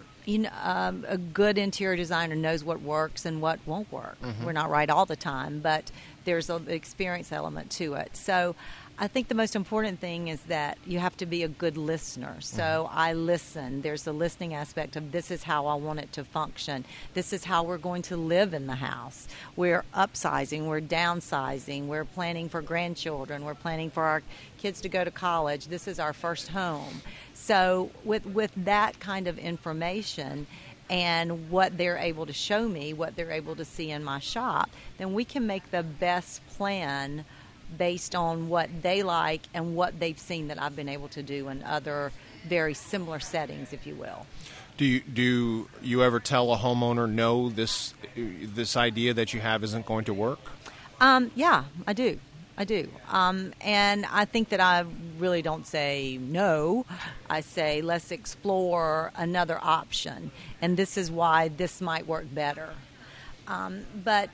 good interior designer knows what works and what won't work. Mm-hmm. We're not right all the time, but there's an experience element to it. So I think the most important thing is that you have to be a good listener. So I listen. There's a listening aspect of this is how I want it to function. This is how we're going to live in the house. We're upsizing. We're downsizing. We're planning for grandchildren. We're planning for our kids to go to college. This is our first home. So with that kind of information and what they're able to show me, what they're able to see in my shop, then we can make the best plan based on what they like and what they've seen that I've been able to do in other very similar settings, if you will. Do you ever tell a homeowner, no, this idea that you have isn't going to work? Yeah, I do. And I think that I really don't say no. I say, let's explore another option. And this is why this might work better. But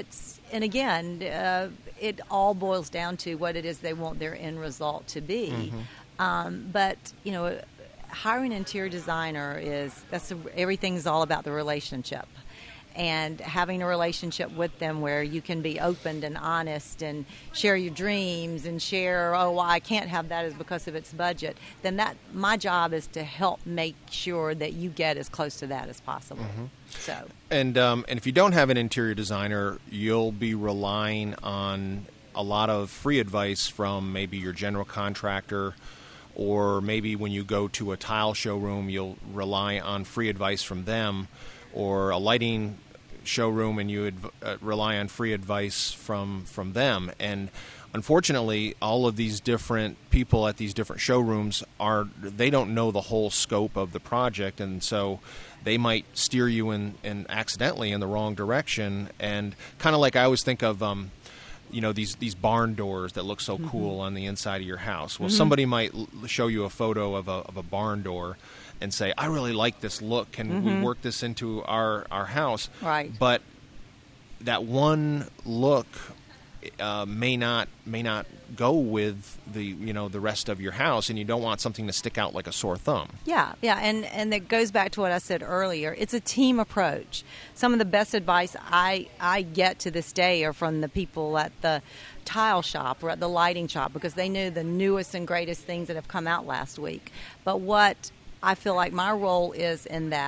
it all boils down to what it is they want their end result to be. But, hiring an interior designer everything's all about the relationship. And having a relationship with them where you can be open and honest and share your dreams and share, I can't have that is because of its budget, then my job is to help make sure that you get as close to that as possible. So. And if you don't have an interior designer, you'll be relying on a lot of free advice from maybe your general contractor, or maybe when you go to a tile showroom, you'll rely on free advice from them, or a lighting showroom and you would rely on free advice from them. And unfortunately, all of these different people at these different showrooms they don't know the whole scope of the project, and so they might steer you in accidentally in the wrong direction. And kind of like I always think of these barn doors that look so cool on the inside of your house. Well, somebody might show you a photo of a barn door and say, I really like this look. Can we work this into our house? Right. But that one look may not go with the rest of your house, and you don't want something to stick out like a sore thumb. Yeah, and that goes back to what I said earlier. It's a team approach. Some of the best advice I get to this day are from the people at the tile shop or at the lighting shop, because they knew the newest and greatest things that have come out last week. But what I feel like my role is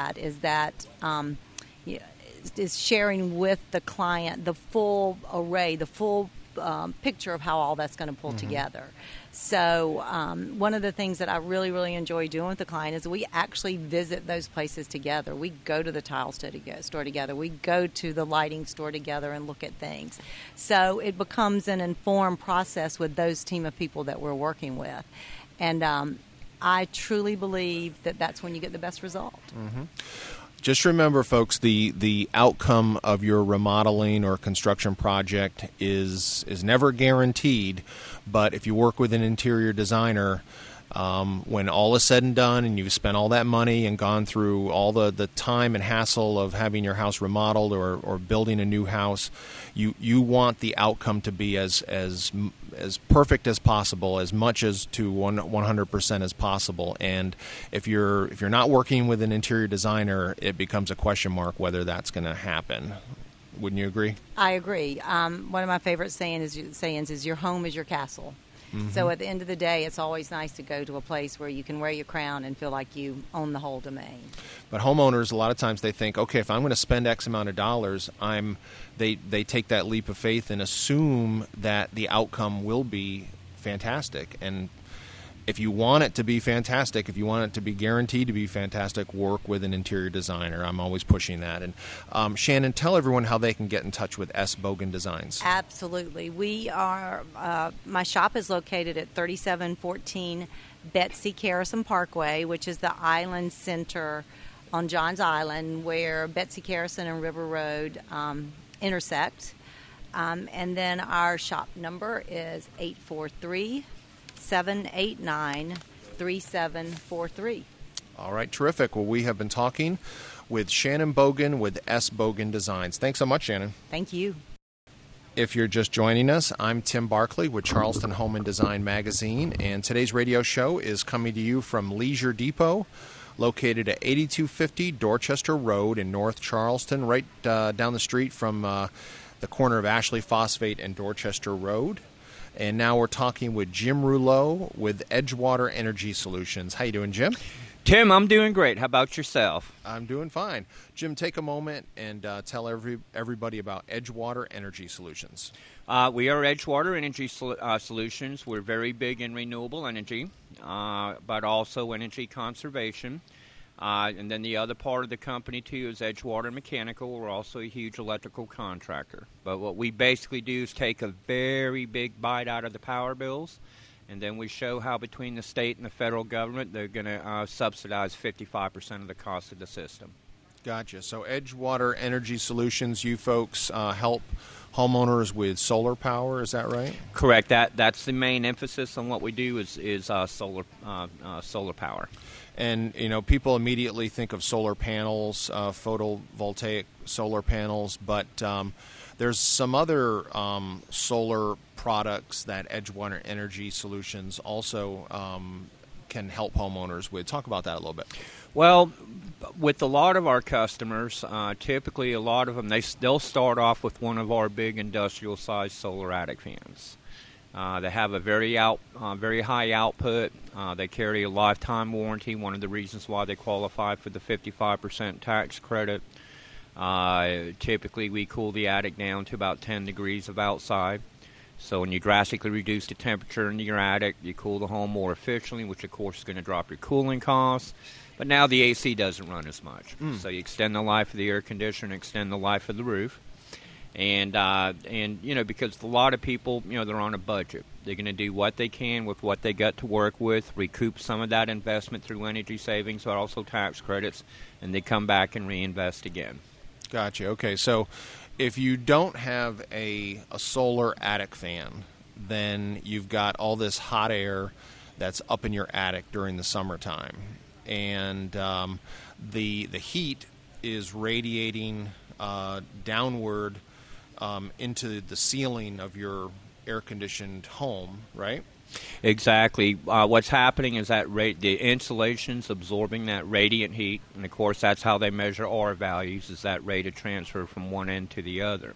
sharing with the client the full array, the full picture of how all that's going to pull together. So one of the things that I really, really enjoy doing with the client is we actually visit those places together. We go to the tile store together. We go to the lighting store together and look at things. So it becomes an informed process with those team of people that we're working with. And I truly believe that that's when you get the best result. Just remember, folks, the outcome of your remodeling or construction project is never guaranteed. But if you work with an interior designer, when all is said and done and you've spent all that money and gone through all the time and hassle of having your house remodeled or building a new house, you want the outcome to be as perfect as possible, as much as to 100% as possible. And if you're not working with an interior designer, it becomes a question mark whether that's going to happen. Wouldn't you agree? I agree. One of my favorite sayings is your home is your castle. So at the end of the day, it's always nice to go to a place where you can wear your crown and feel like you own the whole domain. But homeowners, a lot of times they think, okay, if I'm going to spend X amount of dollars, they take that leap of faith and assume that the outcome will be fantastic. And if you want it to be fantastic, if you want it to be guaranteed to be fantastic, work with an interior designer. I'm always pushing that. And Shannon, tell everyone how they can get in touch with S. Bogan Designs. Absolutely. We are. My shop is located at 3714 Betsy Carrison Parkway, which is the island center on Johns Island, where Betsy Carrison and River Road intersect. And then our shop number is 843-789-3743. All right, terrific. Well, we have been talking with Shannon Bogan with S. Bogan Designs. Thanks so much, Shannon. Thank you. If you're just joining us, I'm Tim Barkley with Charleston Home and Design Magazine, and today's radio show is coming to you from Leisure Depot, located at 8250 Dorchester Road in North Charleston, right down the street from the corner of Ashley Phosphate and Dorchester Road. And now we're talking with Jim Rouleau with Edgewater Energy Solutions. How you doing, Jim? Tim, I'm doing great. How about yourself? I'm doing fine. Jim, take a moment and tell everybody about Edgewater Energy Solutions. We are Edgewater Energy Solutions. We're very big in renewable energy, but also energy conservation. And then the other part of the company, too, is Edgewater Mechanical. We're also a huge electrical contractor. But what we basically do is take a very big bite out of the power bills, and then we show how between the state and the federal government they're going to subsidize 55% of the cost of the system. Gotcha. So Edgewater Energy Solutions, you folks help homeowners with solar power, is that right? Correct. That's the main emphasis on what we do is solar power. And, you know, people immediately think of solar panels, photovoltaic solar panels, but there's some other solar products that Edgewater Energy Solutions also can help homeowners with. Talk about that a little bit. Well, with a lot of our customers, typically a lot of them, they'll start off with one of our big industrial-sized solar attic fans. They have a very high output. They carry a lifetime warranty, one of the reasons why they qualify for the 55% tax credit. Typically, we cool the attic down to about 10 degrees of outside. So when you drastically reduce the temperature in your attic, you cool the home more efficiently, which, of course, is going to drop your cooling costs. But now the AC doesn't run as much. So you extend the life of the air conditioner, extend the life of the roof. And you know, because a lot of people, you know, they're on a budget. They're going to do what they can with what they got to work with, recoup some of that investment through energy savings, but also tax credits, and they come back and reinvest again. Gotcha. Okay, so if you don't have a solar attic fan, then you've got all this hot air that's up in your attic during the summertime, and the heat is radiating downward into the ceiling of your air-conditioned home, right? Exactly. What's happening is that the insulation's absorbing that radiant heat, and of course that's how they measure R values, is that rate of transfer from one end to the other.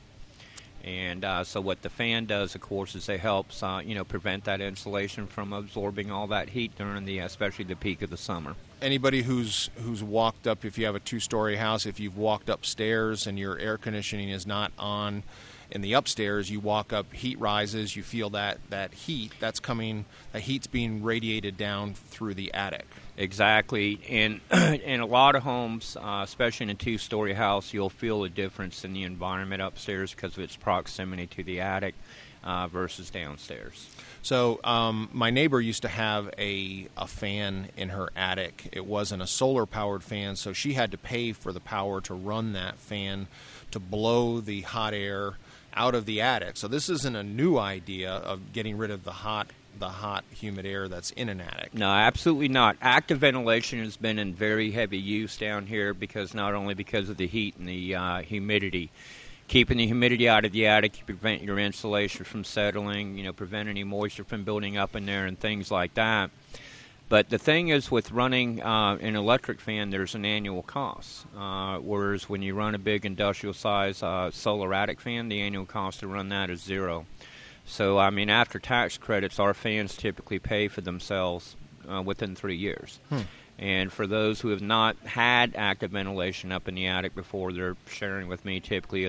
And so what the fan does, of course, is it helps prevent that insulation from absorbing all that heat during especially the peak of the summer. Anybody who's walked up, if you have a two-story house, if you've walked upstairs and your air conditioning is not on in the upstairs, you walk up, heat rises, you feel that heat that's coming, that heat's being radiated down through the attic. Exactly. And in a lot of homes, especially in a two-story house, you'll feel a difference in the environment upstairs because of its proximity to the attic versus downstairs. So my neighbor used to have a fan in her attic. It wasn't a solar-powered fan, so she had to pay for the power to run that fan to blow the hot air out of the attic. So this isn't a new idea of getting rid of the hot, humid air that's in an attic. No, absolutely not. Active ventilation has been in very heavy use down here not only because of the heat and the humidity. Keeping the humidity out of the attic, you prevent your insulation from settling, prevent any moisture from building up in there and things like that. But the thing is, with running an electric fan, there's an annual cost. Whereas when you run a big industrial-size solar attic fan, the annual cost to run that is zero. So, I mean, after tax credits, our fans typically pay for themselves within 3 years. And for those who have not had active ventilation up in the attic before, they're sharing with me typically a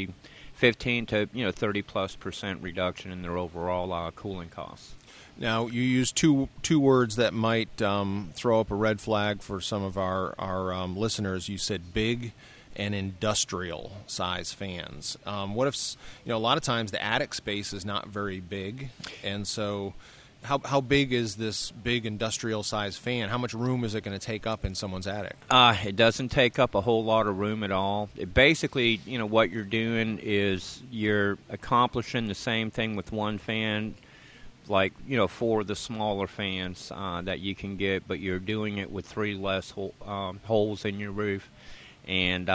15 to 30+% reduction in their overall cooling costs. Now, you use two words that might throw up a red flag for some of our listeners. You said big and industrial size fans. What if, a lot of times the attic space is not very big, and so how big is this big industrial size fan? How much room is it going to take up in someone's attic? It doesn't take up a whole lot of room at all. Basically, what you're doing is you're accomplishing the same thing with one fan, like, for the smaller fans that you can get, but you're doing it with 3 less holes in your roof. And,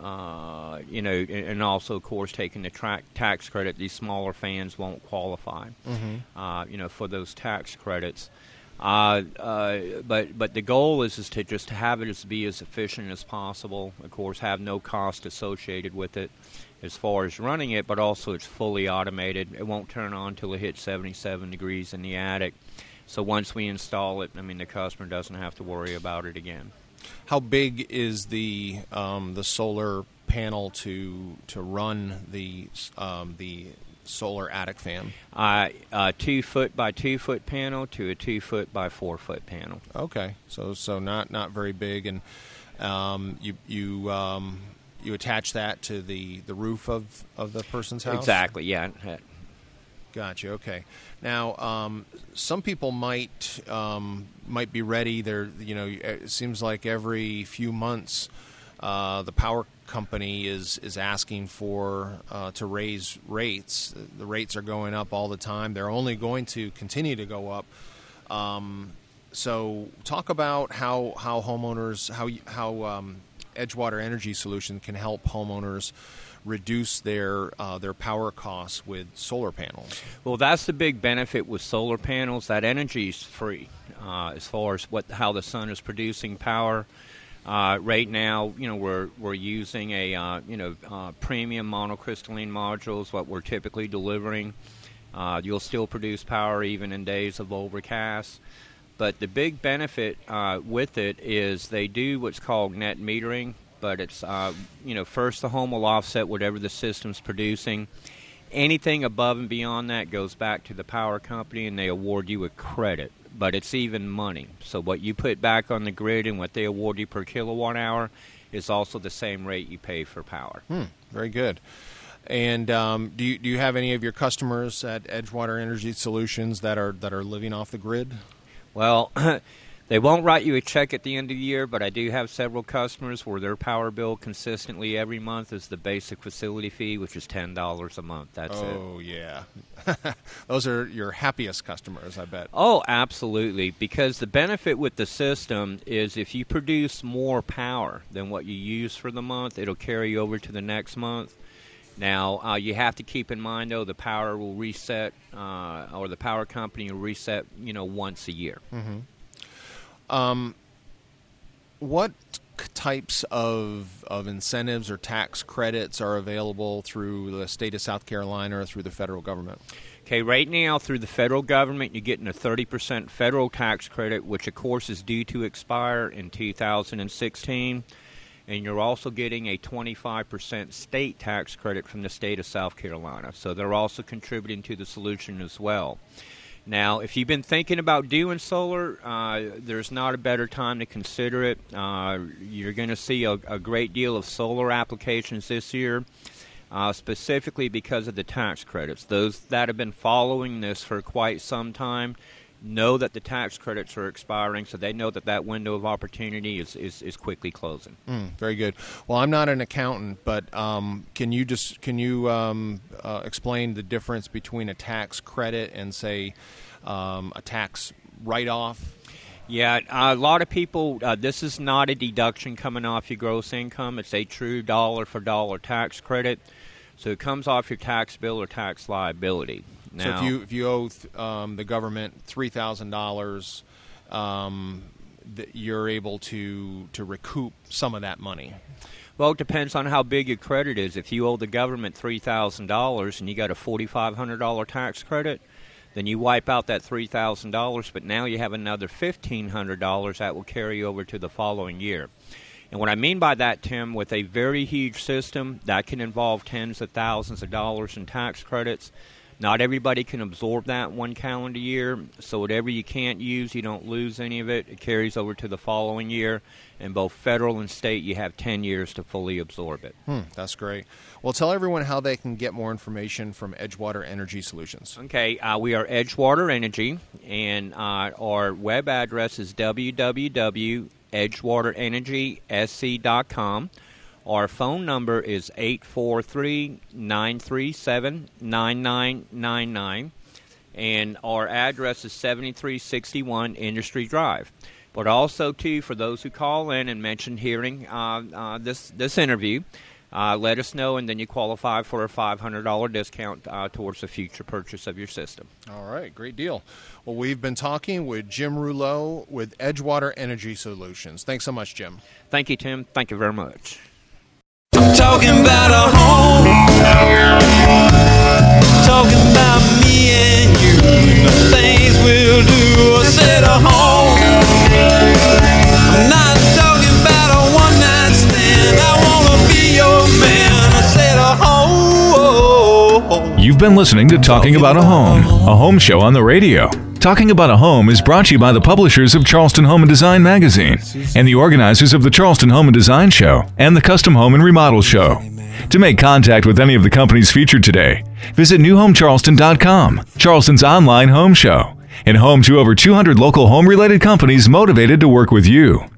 and also, of course, taking the tax credit. These smaller fans won't qualify, for those tax credits. But the goal is to just have it be as efficient as possible. Of course, have no cost associated with it as far as running it, but also it's fully automated. It won't turn on until it hits 77 degrees in the attic. So once we install it, the customer doesn't have to worry about it again. How big is the solar panel to run the solar attic fan? 2 foot by 2 foot panel to a 2 foot by 4 foot panel. Okay, so not very big, and you attach that to the roof of the person's house? Exactly, yeah. Gotcha. Okay. Now, some people might be ready. It seems like every few months, the power company is asking for to raise rates. The rates are going up all the time. They're only going to continue to go up. So, talk about how homeowners, how Edgewater Energy Solution can help homeowners reduce their power costs with solar panels. Well, that's the big benefit with solar panels. That energy is free as far as how the sun is producing power. Right now, we're using a premium monocrystalline modules. What we're typically delivering. You'll still produce power even in days of overcast. But the big benefit with it is they do what's called net metering. But it's, first the home will offset whatever the system's producing. Anything above and beyond that goes back to the power company, and they award you a credit. But it's even money. So what you put back on the grid and what they award you per kilowatt hour is also the same rate you pay for power. Very good. And do you have any of your customers at Edgewater Energy Solutions that are living off the grid? Well, they won't write you a check at the end of the year, but I do have several customers where their power bill consistently every month is the basic facility fee, which is $10 a month. That's it. Oh, yeah. Those are your happiest customers, I bet. Oh, absolutely, because the benefit with the system is if you produce more power than what you use for the month, it'll carry over to the next month. Now, you have to keep in mind, though, the power will reset, or the power company will reset, once a year. Mm-hmm. What types of incentives or tax credits are available through the state of South Carolina or through the federal government? Okay, right now through the federal government, you're getting a 30% federal tax credit, which of course is due to expire in 2016. And you're also getting a 25% state tax credit from the state of South Carolina. So they're also contributing to the solution as well. Now, if you've been thinking about doing solar, there's not a better time to consider it. You're going to see a great deal of solar applications this year, specifically because of the tax credits. Those that have been following this for quite some time know that the tax credits are expiring, so they know that window of opportunity is quickly closing. Very good. Well, I'm not an accountant, but can you explain the difference between a tax credit and, say, a tax write-off? Yeah, a lot of people, this is not a deduction coming off your gross income. It's a true dollar-for-dollar tax credit. So it comes off your tax bill or tax liability. Now, so if you owe the government $3,000, you're able to recoup some of that money. Well, it depends on how big your credit is. If you owe the government $3,000 and you got a $4,500 tax credit, then you wipe out that $3,000, but now you have another $1,500 that will carry over to the following year. And what I mean by that, Tim, with a very huge system, that can involve tens of thousands of dollars in tax credits. Not everybody can absorb that one calendar year, so whatever you can't use, you don't lose any of it. It carries over to the following year. And both federal and state, you have 10 years to fully absorb it. That's great. Well, tell everyone how they can get more information from Edgewater Energy Solutions. Okay, we are Edgewater Energy, and our web address is www.edgewaterenergysc.com. Our phone number is 843-937-9999, and our address is 7361 Industry Drive. But also, too, for those who call in and mention hearing this interview, let us know, and then you qualify for a $500 discount towards the future purchase of your system. All right, great deal. Well, we've been talking with Jim Rouleau with Edgewater Energy Solutions. Thanks so much, Jim. Thank you, Tim. Thank you very much. Talking about a home, talking about me and you, the things we'll do. I said a home, I'm not talking about a one-night stand. I want to be your man. I said a home. You've been listening to Talking About a home show on the radio. Talking About a Home is brought to you by the publishers of Charleston Home and Design magazine and the organizers of the Charleston Home and Design Show and the Custom Home and Remodel Show. To make contact with any of the companies featured today, visit newhomecharleston.com, Charleston's online home show, and home to over 200 local home-related companies motivated to work with you.